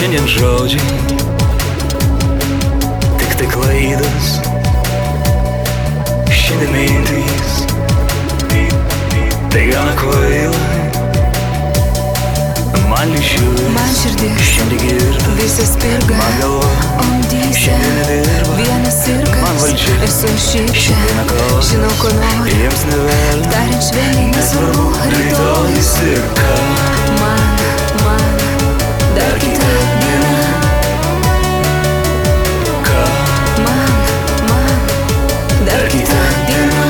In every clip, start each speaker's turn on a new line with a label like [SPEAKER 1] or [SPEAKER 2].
[SPEAKER 1] Šiandien žodžiai tik tai klaidos, šiandien mintys tai gana kvaila. Man širdis šiandien girta,
[SPEAKER 2] visas pirga,
[SPEAKER 1] man galva
[SPEAKER 2] ondyse,
[SPEAKER 1] šiandien nedirba.
[SPEAKER 2] vienas cirkas,
[SPEAKER 1] Man valdžia
[SPEAKER 2] esu šiaip čia,
[SPEAKER 1] šiandien kalba,
[SPEAKER 2] žinau ko noriu,
[SPEAKER 1] jiems nevelna,
[SPEAKER 2] tariant švelniai nesvarbu rytojus.
[SPEAKER 1] ir ką.
[SPEAKER 2] Man, dar kita diena.
[SPEAKER 1] Ką?
[SPEAKER 2] Man, dar kita diena.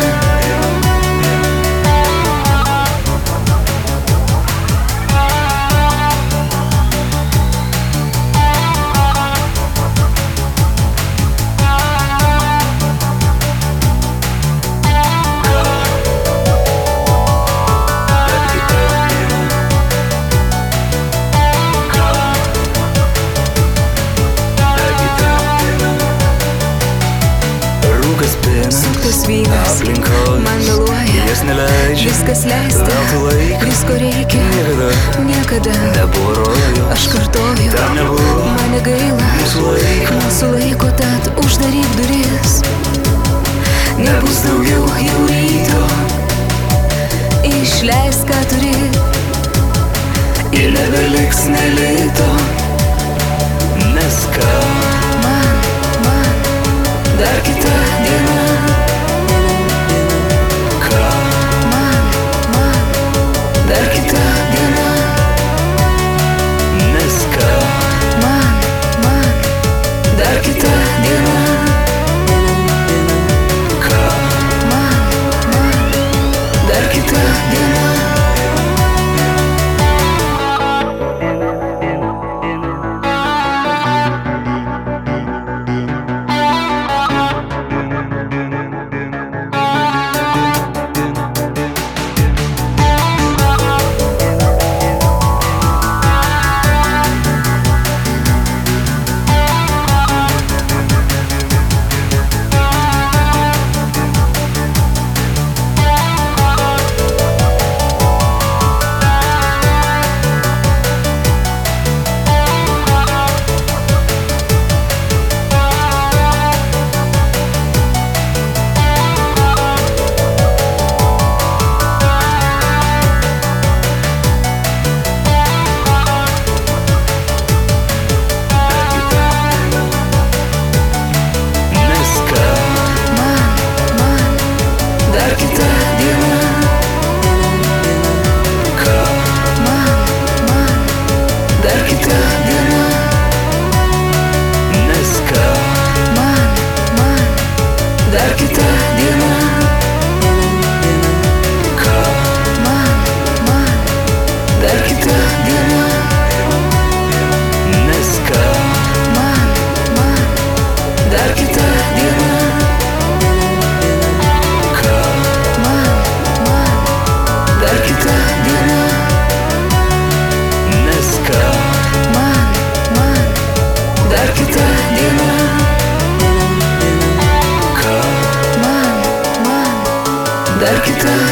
[SPEAKER 2] Suktas vynas,
[SPEAKER 1] Aplinkos
[SPEAKER 2] man meluoja,
[SPEAKER 1] jas neleidžia,
[SPEAKER 2] viskas leista,
[SPEAKER 1] veltui laiką,
[SPEAKER 2] visko reikia, niekada
[SPEAKER 1] nebuvo rojus,
[SPEAKER 2] aš kartoju,
[SPEAKER 1] tam nebuvo
[SPEAKER 2] man negaila, mūsų laiko, tad uždaryk duris, nebus daugiau jau ryto, išleisk ką turi,
[SPEAKER 1] ir nebeliks nelito, nes ką.
[SPEAKER 2] Man, dar kita diena.
[SPEAKER 1] Ką?
[SPEAKER 2] Man, dar kita diena.
[SPEAKER 1] Nes ką?
[SPEAKER 2] Man, dar kita diena.
[SPEAKER 1] Ką?
[SPEAKER 2] Man, dar kita diena. Dar kita diena.
[SPEAKER 1] Ką?
[SPEAKER 2] Man, dar kita diena.
[SPEAKER 1] Nes ką?
[SPEAKER 2] Man, dar kita diena.
[SPEAKER 1] Ką?
[SPEAKER 2] Man, dar kita diena.
[SPEAKER 1] Nes ką?
[SPEAKER 2] Man, dar kita diena.
[SPEAKER 1] Ką?
[SPEAKER 2] Man, dar kita